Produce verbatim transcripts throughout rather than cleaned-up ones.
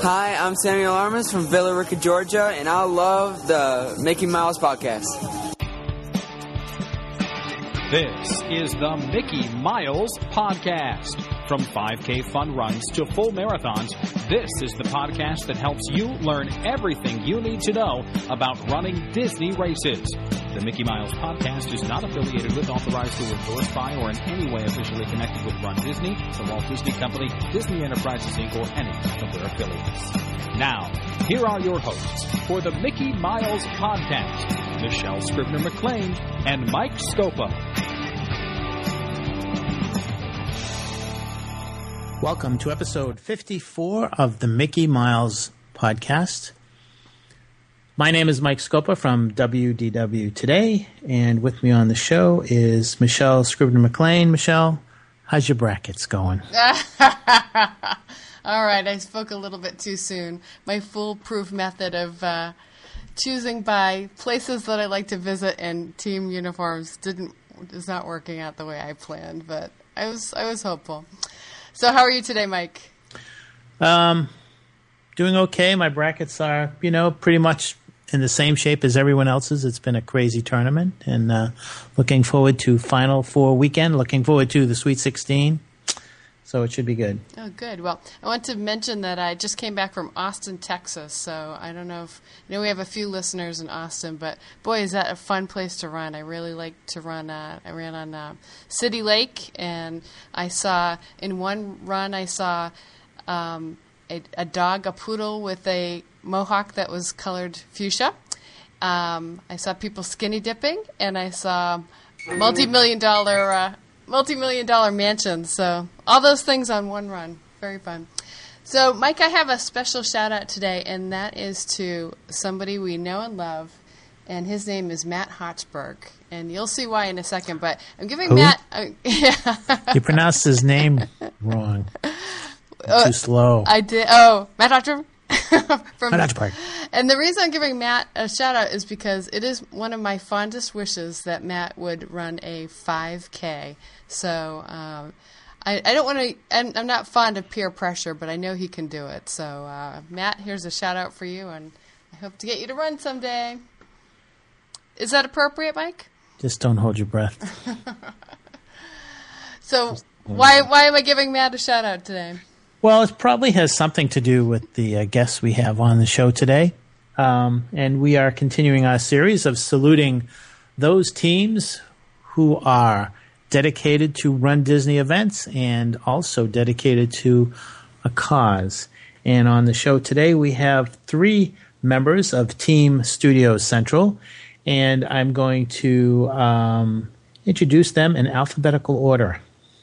Hi, I'm Samuel Armas from Villa Rica, Georgia, and I love the Mickey Mouse podcast. This is the Mickey Miles Podcast. From five K fun runs to full marathons, this is the podcast that helps you learn everything you need to know about running Disney races. The Mickey Miles Podcast is not affiliated with, authorized, or endorsed by, or in any way officially connected with Run Disney, the Walt Disney Company, Disney Enterprises, Incorporated, or any of their affiliates. Now, here are your hosts for the Mickey Miles Podcast, Michelle Scribner-McLean and Mike Scopa. Welcome to episode fifty-four of the Mickey Miles Podcast. My name is Mike Scopa from W D W Today, and with me on the show is Michelle Scribner-McLean. Michelle, how's your brackets going? All right, I spoke a little bit too soon. My foolproof method of uh, choosing by places that I like to visit and team uniforms didn't is not working out the way I planned, but I was I was hopeful. So how are you today, Mike? Um, doing okay. My brackets are, you know, pretty much in the same shape as everyone else's. It's been a crazy tournament, and uh, looking forward to Final Four weekend. Looking forward to the Sweet sixteen. So it should be good. Oh, good. Well, I want to mention that I just came back from Austin, Texas. So I don't know if, you know, we have a few listeners in Austin, but boy, is that a fun place to run. I really like to run. Uh, I ran on uh, City Lake, and I saw, in one run, I saw um, a, a dog, a poodle with a mohawk that was colored fuchsia. Um, I saw people skinny dipping, and I saw multi-million dollar uh, multi-million dollar mansions. So all those things on one run. Very fun. So, Mike, I have a special shout-out today, and that is to somebody we know and love, and his name is Matt Hochberg. And you'll see why in a second, but I'm giving Who? Matt... Uh, yeah. You pronounced his name wrong. Uh, Too slow. I did. Oh, Matt Hochberg? From, Matt Hochberg. And the reason I'm giving Matt a shout-out is because it is one of my fondest wishes that Matt would run a five K. So um, I, I don't want to – I'm not fond of peer pressure, but I know he can do it. So, uh, Matt, here's a shout-out for you, and I hope to get you to run someday. Is that appropriate, Mike? Just don't hold your breath. So why why am I giving Matt a shout-out today? Well, it probably has something to do with the uh, guests we have on the show today. Um, and we are continuing our series of saluting those teams who are dedicated to Run Disney events and also dedicated to a cause. And on the show today, we have three members of Team Studio Central, and I'm going to um, introduce them in alphabetical order.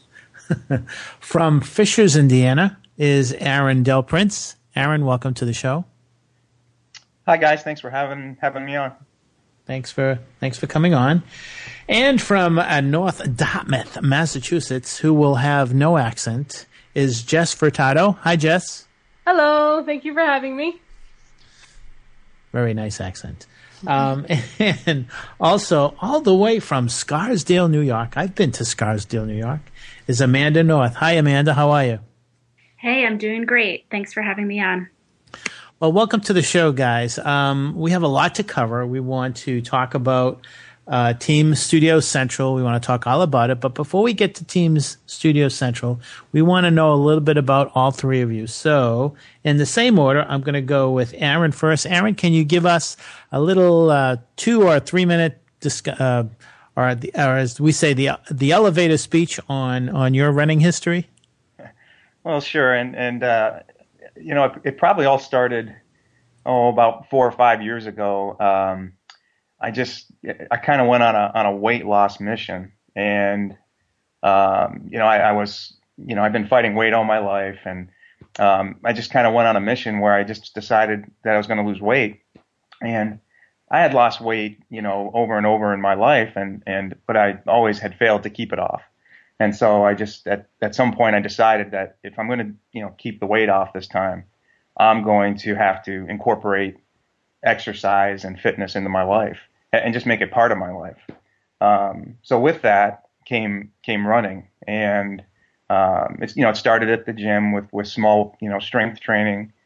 From Fishers, Indiana, is Aaron Del Prince. Aaron, welcome to the show. Hi guys, thanks for having having me on. Thanks for thanks for coming on. And from uh, North Dartmouth, Massachusetts, who will have no accent, is Jess Furtado. Hi, Jess. Hello, thank you for having me. Very nice accent. Um, and also, all the way from Scarsdale, New York, I've been to Scarsdale, New York, is Amanda North. Hi, Amanda. How are you? Hey, I'm doing great. Thanks for having me on. Well, welcome to the show, guys. Um, we have a lot to cover. We want to talk about uh, Team Studio Central. We want to talk all about it. But before we get to Team Studio Central, we want to know a little bit about all three of you. So in the same order, I'm going to go with Aaron first. Aaron, can you give us a little uh, two or three minute discuss, uh, or, the, or as we say, the the elevator speech on, on your running history? Well, sure. And, and uh, you know, it, it probably all started, oh, about four or five years ago. Um, I just, I kind of went on a on a weight loss mission, and um, you know, I, I was, you know, I've been fighting weight all my life, and um, I just kind of went on a mission where I just decided that I was going to lose weight, and I had lost weight, you know, over and over in my life, and and but I always had failed to keep it off, and so I just at at some point I decided that if I'm going to, you know, keep the weight off this time, I'm going to have to incorporate exercise and fitness into my life and just make it part of my life. Um, so with that came came running, and um, it's you know it started at the gym with with small you know strength training,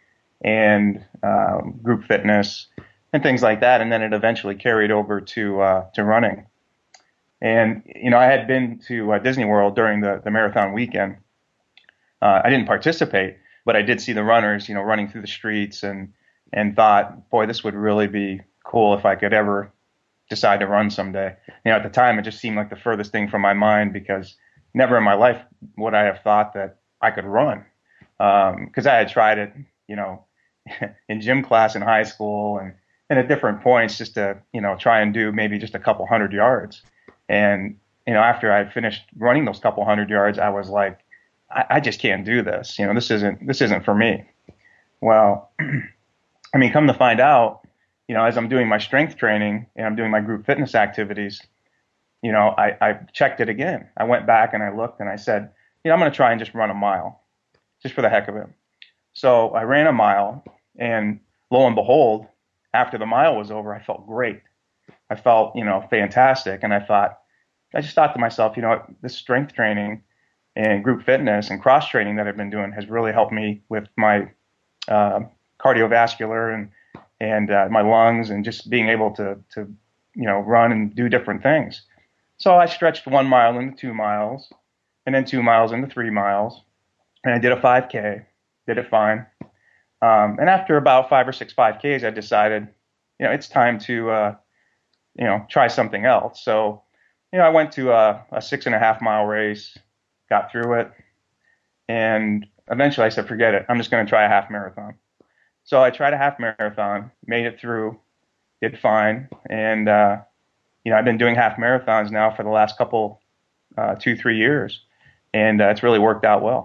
and um, group fitness and things like that. And then it eventually carried over to uh, to running. And, you know, I had been to uh, Disney World during the, the marathon weekend. Uh, I didn't participate, but I did see the runners, you know, running through the streets and, and thought, boy, this would really be cool if I could ever decide to run someday. You know, at the time, it just seemed like the furthest thing from my mind, because never in my life would I have thought that I could run. Um, 'cause I had tried it, you know, in gym class in high school and, and at different points just to, you know, try and do maybe just a couple hundred yards. And, you know, after I finished running those couple hundred yards, I was like, I, I just can't do this. You know, this isn't, this isn't for me. Well, I mean, come to find out, you know, as I'm doing my strength training and I'm doing my group fitness activities, you know, I, I checked it again. I went back and I looked and I said, you know, I'm going to try and just run a mile just for the heck of it. So I ran a mile, and lo and behold, after the mile was over, I felt great. I felt, you know, fantastic. And I thought, I just thought to myself, you know what, this strength training and group fitness and cross training that I've been doing has really helped me with my uh, cardiovascular and, and uh, my lungs, and just being able to, to, you know, run and do different things. So I stretched one mile into two miles, and then two miles into three miles. And I did a five K, did it fine. Um, and after about five or six five Ks, I decided, you know, it's time to, uh, you know, try something else. So, you know, I went to a, a six and a half mile race, got through it, and eventually I said, forget it. I'm just going to try a half marathon. So I tried a half marathon, made it through, did fine. And, uh, you know, I've been doing half marathons now for the last couple, uh, two, three years. And uh, it's really worked out well.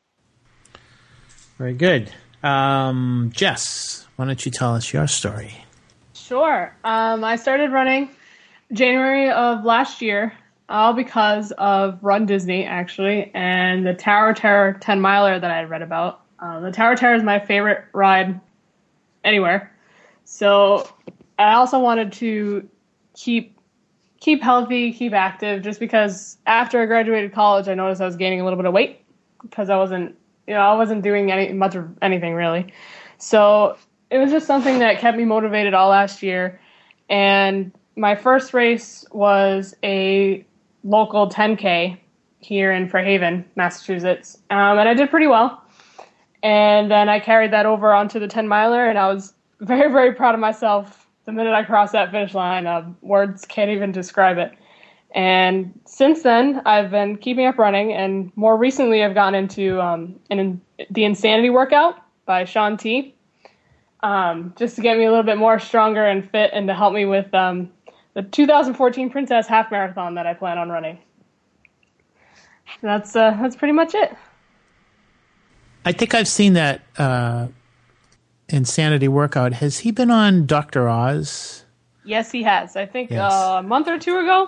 Very good. Um, Jess, why don't you tell us your story? Sure. Um, I started running January of last year, all because of Run Disney, actually, and the Tower Terror ten miler that I had read about. Uh, the Tower Terror is my favorite ride anywhere. So I also wanted to keep keep healthy, keep active, just because after I graduated college, I noticed I was gaining a little bit of weight because I wasn't, you know, I wasn't doing any much of anything really. So it was just something that kept me motivated all last year. And my first race was a local ten K here in Fairhaven, Massachusetts. Um, and I did pretty well. And then I carried that over onto the ten miler, and I was very, very proud of myself the minute I crossed that finish line. Uh, words can't even describe it. And since then, I've been keeping up running, and more recently I've gone into um, an, the Insanity workout by Shaun T, um, just to get me a little bit more stronger and fit, and to help me with um, the two thousand fourteen Princess Half Marathon that I plan on running. That's uh, that's pretty much it. I think I've seen that uh, Insanity workout. Has he been on Doctor Oz? Yes, he has. I think Yes. uh, a month or two ago.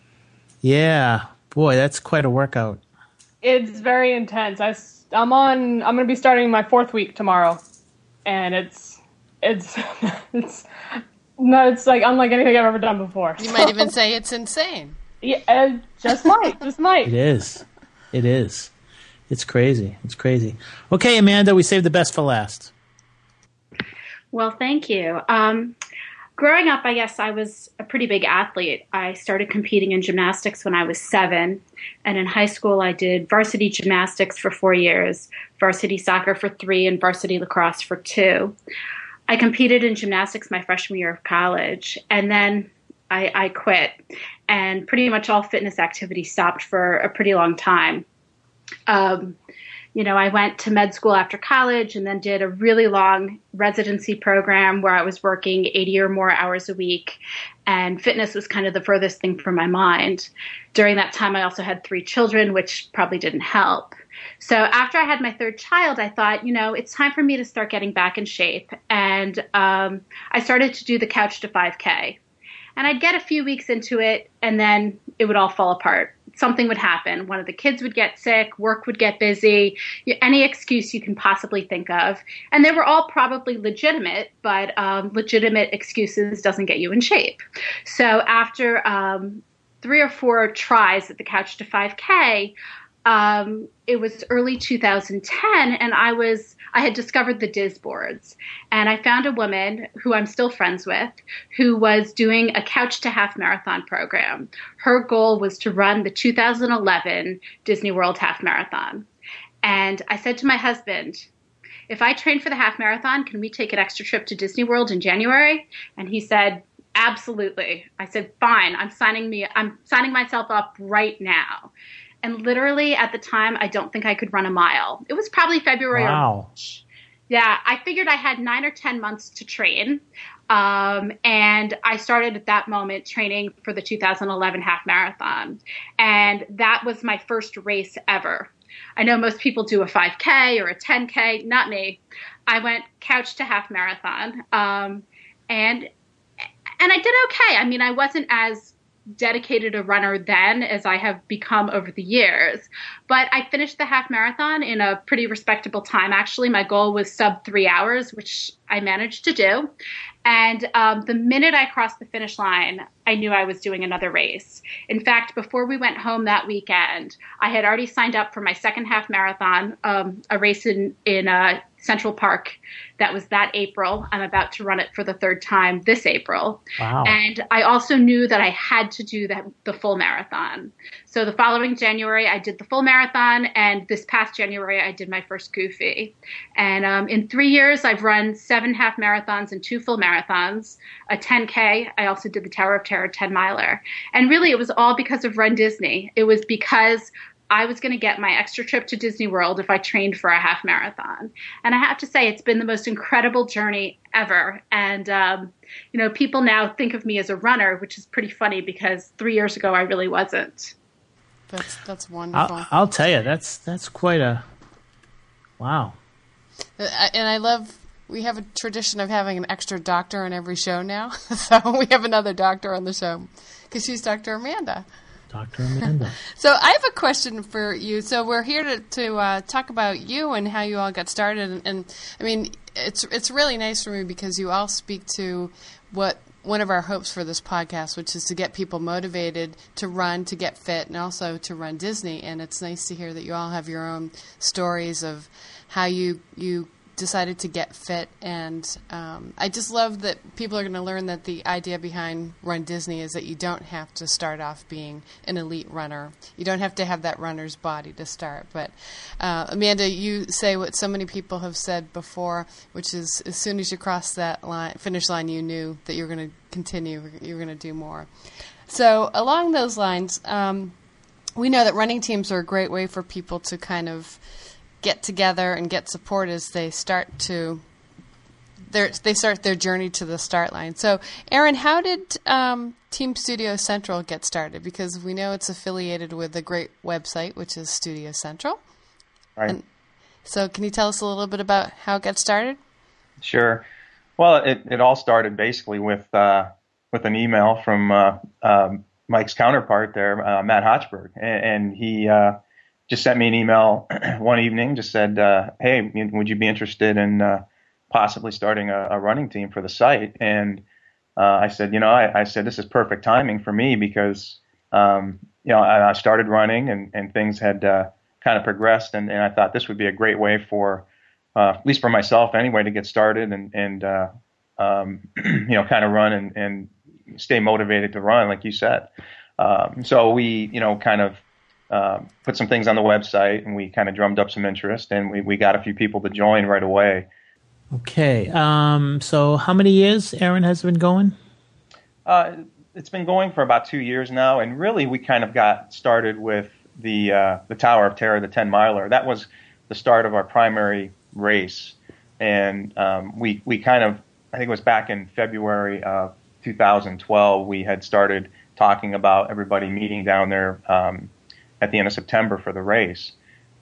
Yeah. Boy, that's quite a workout. It's very intense. I, I'm on. I'm going to be starting my fourth week tomorrow, and it's it's it's no, it's like unlike anything I've ever done before. You might even say it's insane. Yeah, uh, just might, just might. It is. It is. It's crazy. It's crazy. Okay, Amanda, we saved the best for last. Well, thank you. Um, growing up, I guess I was a pretty big athlete. I started competing in gymnastics when I was seven. And in high school, I did varsity gymnastics for four years, varsity soccer for three, and varsity lacrosse for two. I competed in gymnastics my freshman year of college, and then I, I quit. And pretty much all fitness activity stopped for a pretty long time. Um, you know, I went to med school after college and then did a really long residency program where I was working eighty or more hours a week, and fitness was kind of the furthest thing from my mind. During that time, I also had three children, which probably didn't help. So after I had my third child, I thought, you know, it's time for me to start getting back in shape. And um, I started to do the Couch to five K. And I'd get a few weeks into it, and then it would all fall apart. Something would happen. One of the kids would get sick, work would get busy, any excuse you can possibly think of. And they were all probably legitimate, but um, legitimate excuses doesn't get you in shape. So after um, three or four tries at the Couch to five K, um, it was early two thousand ten, and I was I had discovered the D I S boards, and I found a woman who I'm still friends with who was doing a couch to half marathon program. Her goal was to run the two thousand eleven Disney World half marathon. And I said to my husband, if I train for the half marathon, can we take an extra trip to Disney World in January? And he said, absolutely. I said, fine, I'm signing me, I'm signing myself up right now. And literally at the time, I don't think I could run a mile. It was probably February Wow. or March. Yeah, I figured I had nine or ten months to train. Um, and I started at that moment training for the two thousand eleven half marathon. And that was my first race ever. I know most people do a five K or a ten K, not me. I went couch to half marathon. Um, and and I did okay. I mean, I wasn't as dedicated a runner then as I have become over the years. But I finished the half marathon in a pretty respectable time. Actually, my goal was sub three hours, which I managed to do. And um, the minute I crossed the finish line, I knew I was doing another race. In fact, before we went home that weekend, I had already signed up for my second half marathon, um, a race in, in uh, Central Park. That was that April. I'm about to run it for the third time this April. Wow. And I also knew that I had to do the, the full marathon. So the following January, I did the full marathon. And this past January, I did my first Goofy. And um, in three years, I've run seven half marathons and two full marathons, a ten K. I also did the Tower of Terror ten miler. And really, it was all because of Run Disney. It was because I was going to get my extra trip to Disney World if I trained for a half marathon. And I have to say, it's been the most incredible journey ever. And, um, you know, people now think of me as a runner, which is pretty funny because three years ago, I really wasn't. That's that's wonderful. I'll, I'll tell you, that's that's quite a wow. Uh, And I love, we have a tradition of having an extra doctor on every show now. So we have another doctor on the show because she's Doctor Amanda. Doctor Amanda. So I have a question for you. So we're here to, to uh, talk about you and how you all got started. And, and I mean, it's it's really nice for me because you all speak to what one of our hopes for this podcast, which is to get people motivated to run, to get fit, and also to run Disney. And it's nice to hear that you all have your own stories of how you you decided to get fit. And um, I just love that people are going to learn that the idea behind Run Disney is that you don't have to start off being an elite runner. You don't have to have that runner's body to start. But uh, Amanda, you say what so many people have said before, which is as soon as you crossed that line, finish line, you knew that you were going to continue, you were going to do more. So along those lines, um, we know that running teams are a great way for people to kind of get together and get support as they start to their they start their journey to the start line. So, Aaron, how did um, Team Studio Central get started? Because we know it's affiliated with a great website, which is Studio Central. Right. And so, can you tell us a little bit about how it got started? Sure. Well, it, it all started basically with uh, with an email from uh, um, Mike's counterpart there, uh, Matt Hochberg, and, and he uh, just sent me an email one evening. Just said, uh, "Hey, would you be interested in uh, possibly starting a, a running team for the site?" And uh, I said, "You know, I, I said this is perfect timing for me because um, you know I, I started running and, and things had uh, kind of progressed, and, and I thought this would be a great way for, uh, at least for myself anyway, to get started and and uh, um, you know kind of run and, and stay motivated to run, like you said." Um, so we, you know, kind of. Uh, put some things on the website, and we kind of drummed up some interest, and we, we got a few people to join right away. Okay. Um, so how many years Aaron has been going? Uh, it's been going for about two years now, and really we kind of got started with the uh, the Tower of Terror, the ten miler. That was the start of our primary race, and um, we we kind of, I think it was back in February of two thousand twelve, we had started talking about everybody meeting down there um, at the end of September for the race.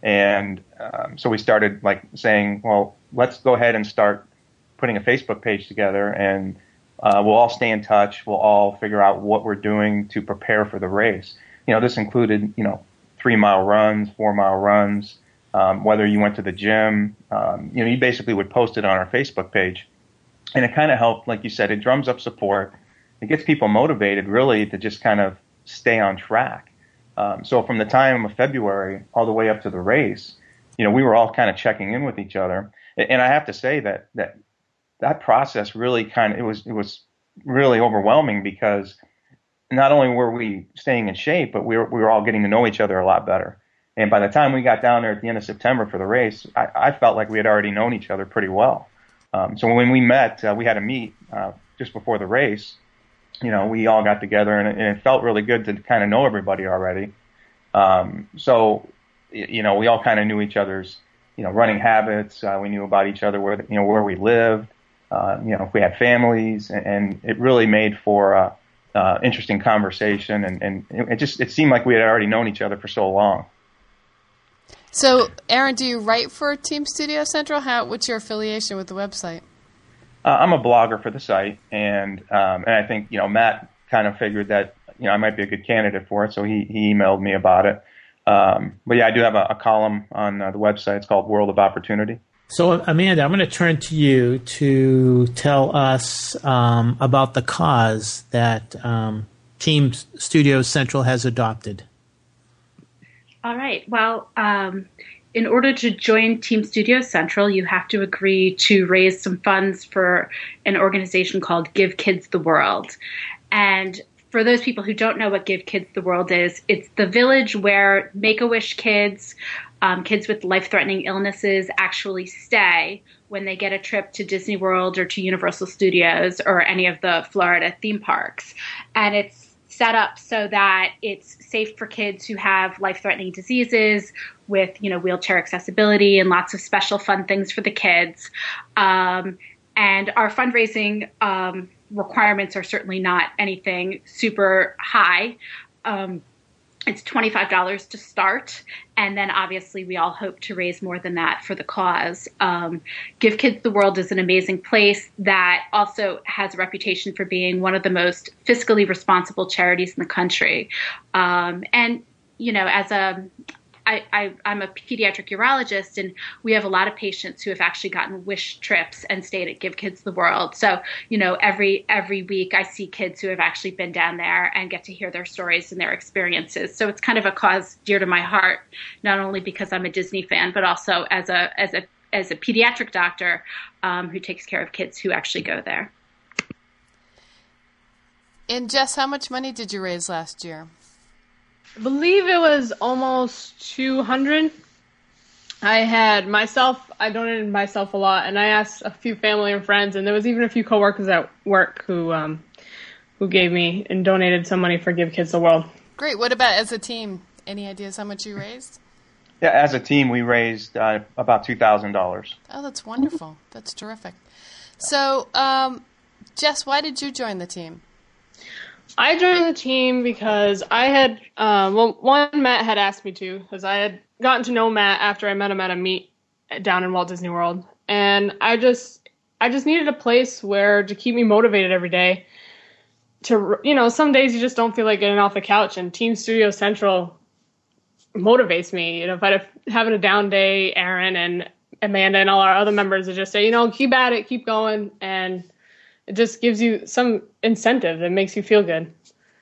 And um, so we started like saying, well, let's go ahead and start putting a Facebook page together, and uh, we'll all stay in touch. We'll all figure out what we're doing to prepare for the race. You know, this included, you know, three mile runs, four mile runs, um, whether you went to the gym, um, you know, you basically would post it on our Facebook page. And it kind of helped, like you said, it drums up support. It gets people motivated really to just kind of stay on track. Um, so from the time of February all the way up to the race, you know, we were all kind of checking in with each other. and I have to say that that that process really kind of it was it was really overwhelming, because not only were we staying in shape, but we were we were all getting to know each other a lot better. And by the time we got down there at the end of September for the race, I, I felt like we had already known each other pretty well. Um, so when we met, uh, we had a meet uh, just before the race. You know, we all got together, and it, and it felt really good to kind of know everybody already. Um, so, you know, we all kind of knew each other's, you know, running habits. Uh, we knew about each other, where, you know, where we lived, uh, you know, if we had families, and, and it really made for uh, uh, interesting conversation. And, and it just, it seemed like we had already known each other for so long. So, Aaron, do you write for Team Studio Central? How, what's your affiliation with the website? Uh, I'm a blogger for the site, and um, and I think, you know, Matt kind of figured that, you know, I might be a good candidate for it, so he, he emailed me about it. Um, but yeah, I do have a, a column on uh, the website. It's called World of Opportunity. So, Amanda, I'm going to turn to you to tell us um, about the cause that um, Team Studio Central has adopted. All right. Well, um, in order to join Team Studio Central, you have to agree to raise some funds for an organization called Give Kids the World. And for those people who don't know what Give Kids the World is, it's the village where Make-A-Wish kids, um, kids with life-threatening illnesses, actually stay when they get a trip to Disney World or to Universal Studios or any of the Florida theme parks. And it's set up so that it's safe for kids who have life-threatening diseases with, you know, wheelchair accessibility and lots of special fun things for the kids. Um, and our fundraising um, requirements are certainly not anything super high. Um, it's twenty-five dollars to start. And then obviously we all hope to raise more than that for the cause. Um, Give Kids the World is an amazing place that also has a reputation for being one of the most fiscally responsible charities in the country. Um, and, you know, as a I, I, I'm a pediatric urologist, and we have a lot of patients who have actually gotten wish trips and stayed at Give Kids the World. So, you know, every every week I see kids who have actually been down there and get to hear their stories and their experiences. So it's kind of a cause dear to my heart, not only because I'm a Disney fan, but also as a as a as a pediatric doctor um, who takes care of kids who actually go there. And Jess, how much money did you raise last year? I believe it was almost two hundred. I had myself, I donated myself a lot, and I asked a few family and friends, and there was even a few coworkers at work who um, who gave me and donated some money for Give Kids the World. Great. What about as a team? Any ideas how much you raised? Yeah, as a team, we raised uh, about two thousand dollars. Oh, that's wonderful. That's terrific. So, um, Jess, why did you join the team? I joined the team because I had, uh, well, one, Matt had asked me to, because I had gotten to know Matt after I met him at a meet down in Walt Disney World. And I just, I just needed a place where to keep me motivated every day. To, you know, some days you just don't feel like getting off the couch, and Team Studio Central motivates me. You know, if I'm having a down day, Aaron and Amanda and all our other members would just say, you know, keep at it, keep going, and it just gives you some incentive that makes you feel good.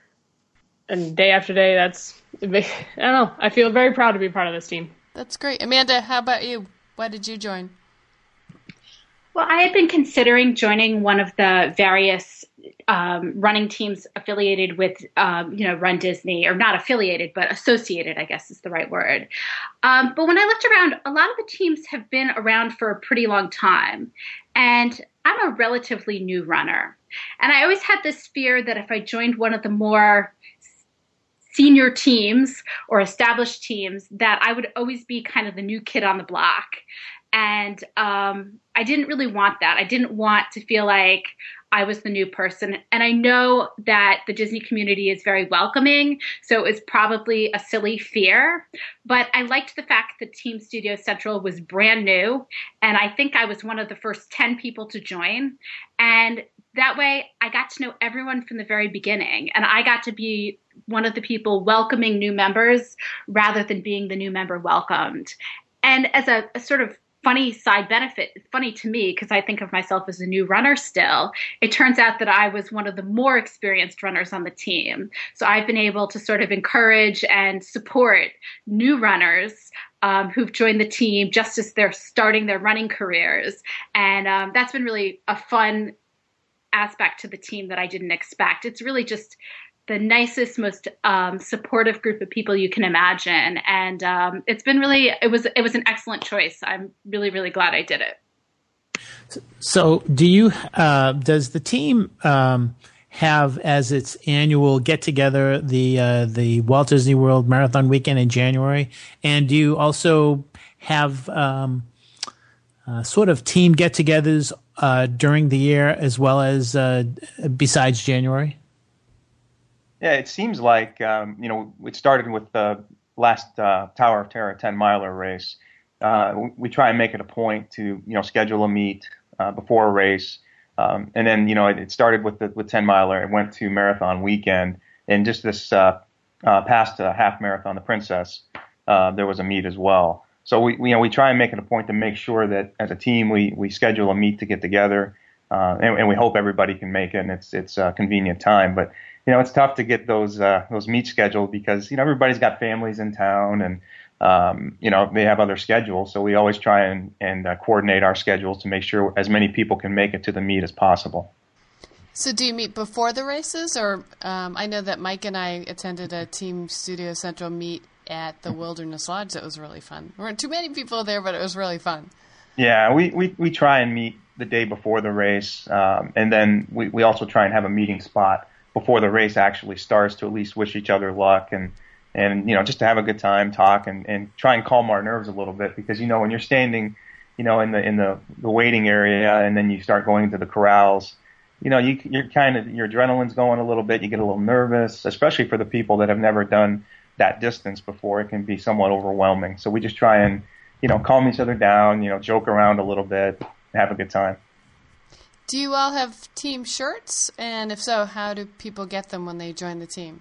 And day after day, that's, I don't know, I feel very proud to be part of this team. That's great. Amanda, how about you? Why did you join? Well, I had been considering joining one of the various um, running teams affiliated with, um, you know, Run Disney, or not affiliated, but associated, I guess is the right word. Um, but when I looked around, a lot of the teams have been around for a pretty long time. And I'm a relatively new runner. And I always had this fear that if I joined one of the more senior teams or established teams, that I would always be kind of the new kid on the block. And um, I didn't really want that. I didn't want to feel like I was the new person. And I know that the Disney community is very welcoming, so it was probably a silly fear. But I liked the fact that Team Studio Central was brand new, and I think I was one of the first ten people to join. And that way I got to know everyone from the very beginning, and I got to be one of the people welcoming new members rather than being the new member welcomed. And as a, a sort of funny side benefit, funny to me because I think of myself as a new runner still. It turns out that I was one of the more experienced runners on the team. So I've been able to sort of encourage and support new runners um, who've joined the team just as they're starting their running careers. And um, that's been really a fun aspect to the team that I didn't expect. It's really just the nicest, most um, supportive group of people you can imagine. And um, it's been really, it was, it was an excellent choice. I'm really, really glad I did it. So do you, uh, does the team um, have as its annual get together the, uh, the Walt Disney World Marathon weekend in January? And do you also have um, uh, sort of team get togethers uh, during the year as well as uh, besides January? Yeah, it seems like, um, you know, it started with the last uh, Tower of Terror ten miler race. Uh, we, we try and make it a point to, you know, schedule a meet uh, before a race. Um, and then, you know, it, it started with the with ten miler. It went to marathon weekend. And just this uh, uh, past uh, half marathon, the Princess, uh, there was a meet as well. So we, we, you know, we try and make it a point to make sure that as a team we, we schedule a meet to get together. Uh, and, and we hope everybody can make it and it's, it's a convenient time. But you know, it's tough to get those uh, those meets scheduled because, you know, everybody's got families in town and, um, you know, they have other schedules. So we always try and, and uh, coordinate our schedules to make sure as many people can make it to the meet as possible. So do you meet before the races? Or um, I know that Mike and I attended a Team Studio Central meet at the Wilderness Lodge. That was really fun. There weren't too many people there, but it was really fun. Yeah, we, we, we try and meet the day before the race. Um, and then we, we also try and have a meeting spot before the race actually starts to at least wish each other luck and, and you know, just to have a good time, talk, and, and try and calm our nerves a little bit because, you know, when you're standing, you know, in the in the, the waiting area and then you start going into the corrals, you know, you, you're kind of, your adrenaline's going a little bit, you get a little nervous, especially for the people that have never done that distance before. It can be somewhat overwhelming. So we just try and, you know, calm each other down, you know, joke around a little bit, have a good time. Do you all have team shirts? And if so, how do people get them when they join the team?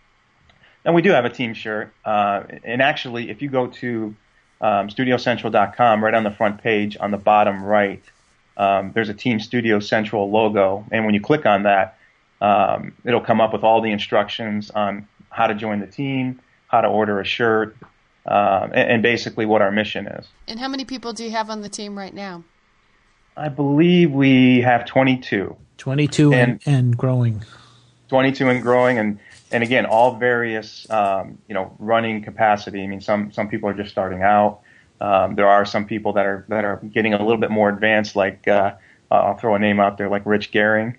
And we do have a team shirt. Uh, and actually, if you go to um, studio central dot com, right on the front page, on the bottom right, um, there's a Team Studio Central logo. And when you click on that, um, it'll come up with all the instructions on how to join the team, how to order a shirt, uh, and, and basically what our mission is. And how many people do you have on the team right now? I believe we have twenty-two. twenty-two and, and, and growing. twenty-two and growing, and, and again, all various, um, you know, running capacity. I mean, some, some people are just starting out. Um, there are some people that are that are getting a little bit more advanced, like uh, I'll throw a name out there, like Rich Gehring.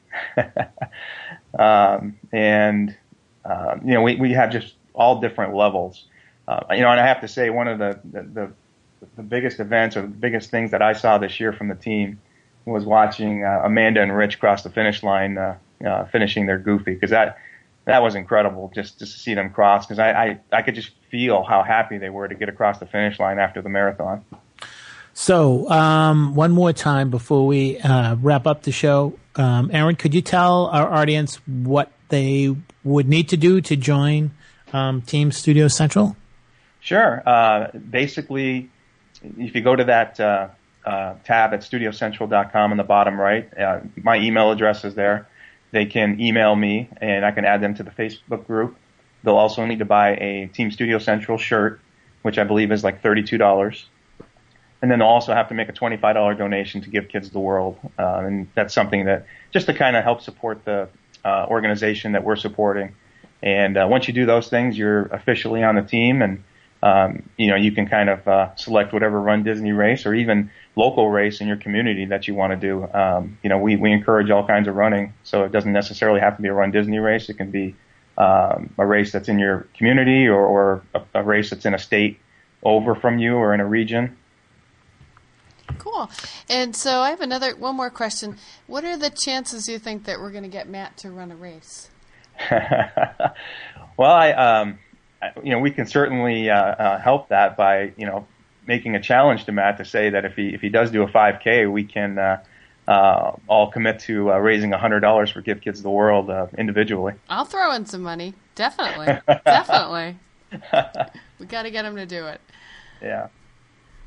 um, and, uh, you know, we, we have just all different levels. Uh, you know, and I have to say, one of the, the, the the biggest events or the biggest things that I saw this year from the team was watching uh, Amanda and Rich cross the finish line, uh, uh, finishing their Goofy, because that that was incredible just, just to see them cross, because I, I, I could just feel how happy they were to get across the finish line after the marathon. So um, one more time before we uh, wrap up the show, um, Aaron, could you tell our audience what they would need to do to join um, Team Studio Central? Sure. Uh, basically, if you go to that uh, uh, tab at studio central dot com on the bottom right, uh, my email address is there. They can email me, and I can add them to the Facebook group. They'll also need to buy a Team Studio Central shirt, which I believe is like thirty-two dollars. And then they'll also have to make a twenty-five dollars donation to Give Kids the World. Uh, and that's something that just to kind of help support the uh, organization that we're supporting. And uh, once you do those things, you're officially on the team, and Um, you know, you can kind of uh, select whatever Run Disney race or even local race in your community that you want to do. Um, you know, we, we encourage all kinds of running, so it doesn't necessarily have to be a Run Disney race. It can be um, a race that's in your community or, or a, a race that's in a state over from you or in a region. Cool. And so I have another one more question. What are the chances you think that we're going to get Matt to run a race? Well, I... Um, You know, we can certainly uh, uh, help that by, you know, making a challenge to Matt to say that if he if he does do a five K, we can uh, uh, all commit to uh, raising one hundred dollars for Give Kids the World uh, individually. I'll throw in some money. Definitely. Definitely. We got to get him to do it. Yeah.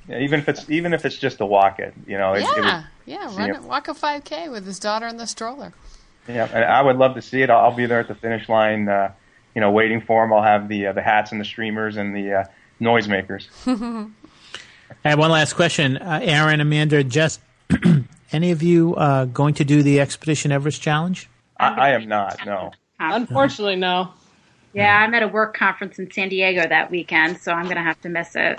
Yeah, even if it's even if it's just to walk it, you know. It, yeah, it would, yeah, run know. it, walk a five K with his daughter in the stroller. Yeah, and I would love to see it. I'll, I'll be there at the finish line, uh, you know, waiting for him. I'll have the uh, the hats and the streamers and the uh, noisemakers. I have one last question, uh, Aaron, Amanda, Jess. Any of you uh, going to do the Expedition Everest Challenge? I, I am not. No. Unfortunately, no. Yeah, I'm at a work conference in San Diego that weekend, so I'm going to have to miss it.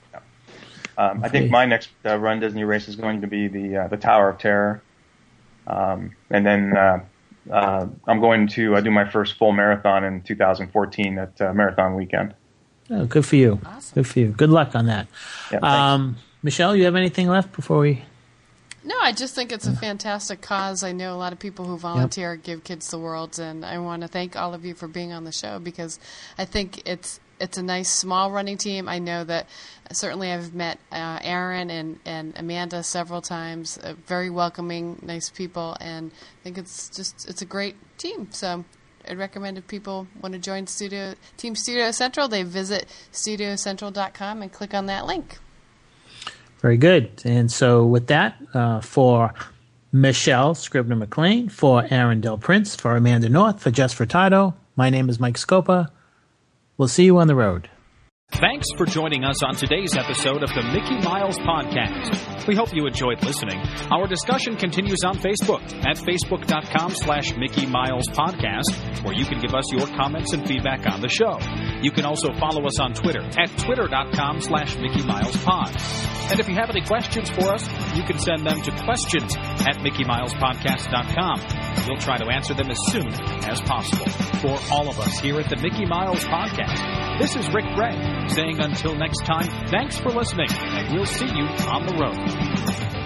Um, okay. I think my next uh, Run Disney race is going to be the uh, the Tower of Terror, um, and then uh, uh, I'm going to uh, do my first full marathon in two thousand fourteen at uh, Marathon Weekend. Oh, good for you. Awesome. Good for you. Good luck on that. Yeah, um, Michelle, you have anything left before we? No, I just think it's a fantastic cause. I know a lot of people who volunteer yep. give Kids the World, and I want to thank all of you for being on the show because I think it's it's a nice small running team. I know that certainly I've met uh, Aaron and, and Amanda several times, uh, very welcoming, nice people, and I think it's just it's a great team. So I'd recommend if people want to join Studio Team Studio Central, they visit studio central dot com and click on that link. Very good. And so with that, uh, for Michelle Scribner-McLean, for Aaron Del Prince, for Amanda North, for Jess Furtado, my name is Mike Scopa. We'll see you on the road. Thanks for joining us on today's episode of the Mickey Miles Podcast. We hope you enjoyed listening. Our discussion continues on Facebook at facebook.com slash Mickey Miles Podcast, where you can give us your comments and feedback on the show. You can also follow us on Twitter at twitter.com slash Mickey Miles Pod. And if you have any questions for us, you can send them to questions at mickey miles podcast dot com. We'll try to answer them as soon as possible. For all of us here at the Mickey Miles Podcast, this is Rick Gray saying until next time, thanks for listening, and we'll see you on the road.